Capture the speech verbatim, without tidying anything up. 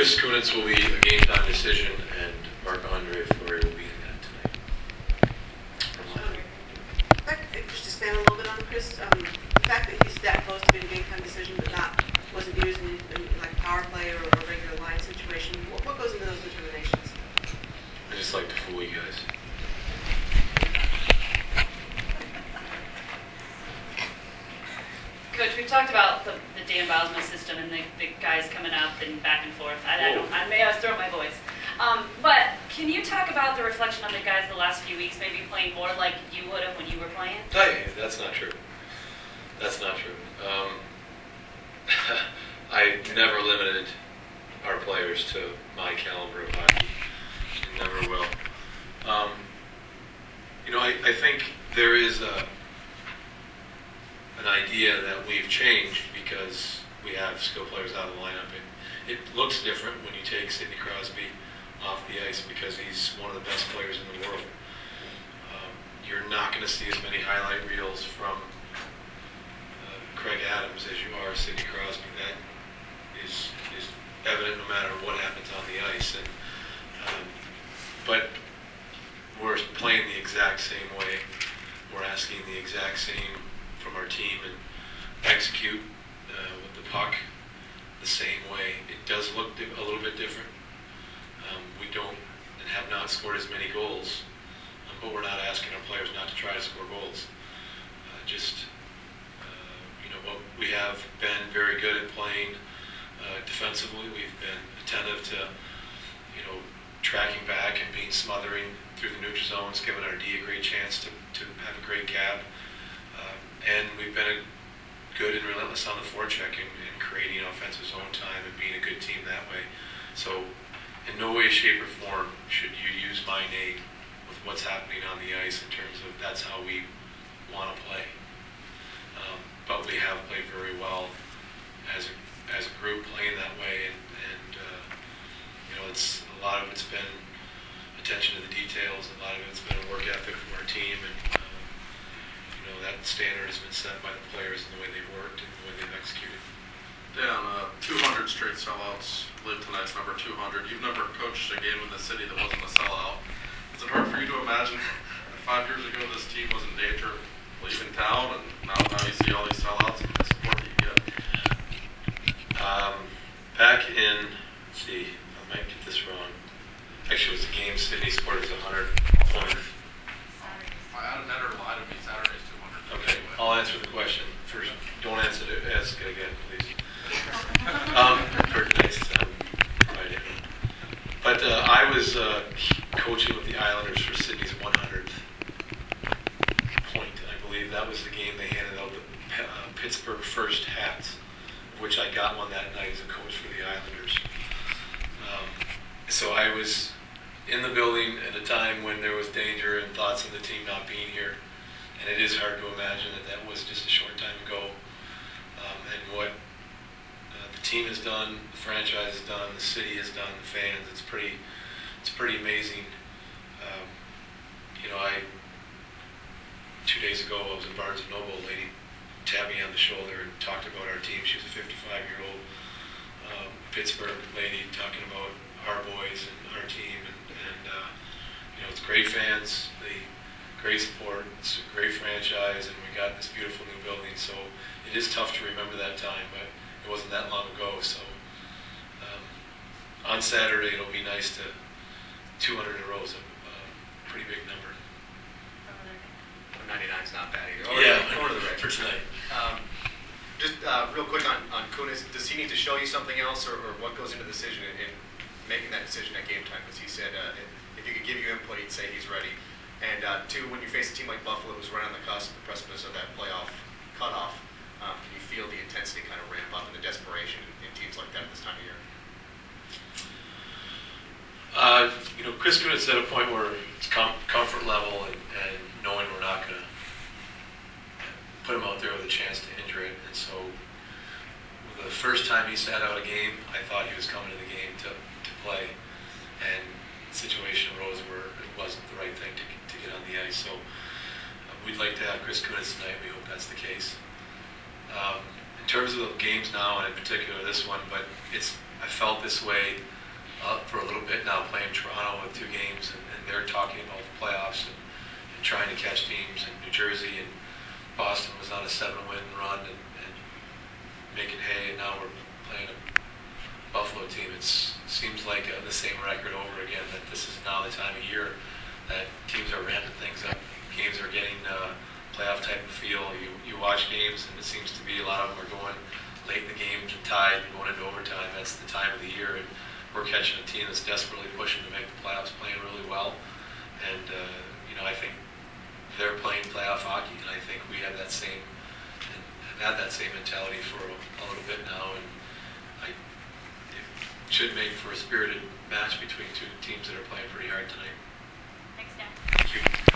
Chris Kunitz will be a game time decision, and Marc Andre Fleury will be in that tonight. If I could just expand a little bit on Chris, um, the fact that he's that close to being a game time decision, but not wasn't used in, in like power play or a regular line situation. What, what goes into those determinations? I just like to fool you guys. Coach, we've talked about the, the Dan Bylsma system and the, the guys coming up and back and forth. I, I don't. I may have thrown my voice. Um, but can you talk about the reflection on the guys the last few weeks, maybe playing more like you would have when you were playing? Hey, that's not true. That's not true. Um, I never limited our players to my caliber of hockey. Never will. Um, you know, I, I think there is a, an idea that we've changed because we have skill players out of the lineup. It, it looks different when you take Sidney Crosby off the ice because he's one of the best players in the world. Um, you're not going to see as many highlight reels from uh, Craig Adams as you are Sidney Crosby. That is, is evident no matter what happens on the ice. And um, but we're playing the exact same way. We're asking the exact same from our team and execute uh, with the puck the same way. It does look di- a little bit different. Um, we don't and have not scored as many goals, um, but we're not asking our players not to try to score goals. Uh, just, uh, you know, what we have been very good at playing uh, defensively. We've been attentive to, you know, tracking back and being smothering through the neutral zones, giving our D a great chance to, to have a great gap. Uh, and we've been a good and relentless on the forecheck and, and creating offensive zone time and being a good team that way. So in no way, shape, or form should you use my name with what's happening on the ice in terms of that's how we want to play. Um, but we have played very well as a, as a group playing that way, and, and uh, you know, it's a lot of it's been attention to the details, a lot of it's been a work ethic from our team, and uh, you know, that standard has been set by the players and the way they've worked and the way they've executed. Dan, uh, two hundred straight sellouts. I believe tonight's number two hundred. You've never coached a game in the city that wasn't a sellout. Is it hard for you to imagine that five years ago this team was in danger of leaving town, and now, now you see all these sellouts and the support that you get? Um, back in, let's see, I might get this wrong. Actually, it was a game Sydney scored as one hundred points. I had a netter lie to me Saturday's two hundred. Okay, Anyway. I'll answer the question first. Don't answer it. Ask it again, please. um, for tonight's um, Friday. But uh, I was uh, coaching with the Islanders for Sydney's one hundredth point. I believe that was the game they handed out the uh, Pittsburgh first hats, of which I got one that night as a coach for the Islanders. Um, so I was in the building at a time when there was danger and thoughts of the team not being here. And it is hard to imagine that that was just a short time ago. Um, and what uh, the team has done, the franchise has done, the city has done, the fans, it's pretty it's pretty amazing. Um, you know, I two days ago I was in Barnes and Noble, a lady tapped me on the shoulder and talked about our team. She was a fifty-five-year-old um, Pittsburgh lady talking about our boys and our team. And, and uh, you know, it's great fans, the great support, it's a great franchise, and we got this beautiful new building. So it is tough to remember that time, but it wasn't that long ago. So um, on Saturday, it'll be nice to two hundred in a row is a uh, pretty big number. one ninety-nine is not bad either. Over yeah, the, over the for tonight. Um, just uh, real quick on, on Kunitz, does he need to show you something else, or, or what goes into the decision in, in making that decision at game time? Because he said uh, if he could give you input, he'd say he's ready. And uh, two, when you face a team like Buffalo, who's right on the cusp, the precipice of that playoff cutoff, um, can you feel the intensity kind of ramp up and the desperation in, in teams like that this time of year? Uh, you know, Chris Kunitz at a point where it's com- comfort level and, and knowing we're not going to put him out there with a chance to injure it. And so the first time he sat out a game, I thought he was coming to the game to, to play. And the situation arose where it wasn't the right thing to, to get on the ice. So uh, we'd like to have Chris Kunitz tonight. We hope that's the case. Um, in in terms of the games now, and in particular this one, but it's I felt this way uh, for a little bit now playing Toronto with two games, and, and they're talking about the playoffs and, and trying to catch teams, and New Jersey and Boston was on a seven-win run and, and making hay, and now we're playing a Buffalo team. It's, it seems like uh, the same record over again, that this is now the time of year that teams are ramping things up. Games are getting uh, playoff type of feel. You you watch games, and it seems to be a lot of them are going late in the game to tied and going into overtime. That's the time of the year, and we're catching a team that's desperately pushing to make the playoffs, playing really well. And uh, you know, I think they're playing playoff hockey, and I think we have that same and have had that same mentality for a, a little bit now. And I it should make for a spirited match between two teams that are playing pretty hard tonight. Thanks, Dan. Thank you.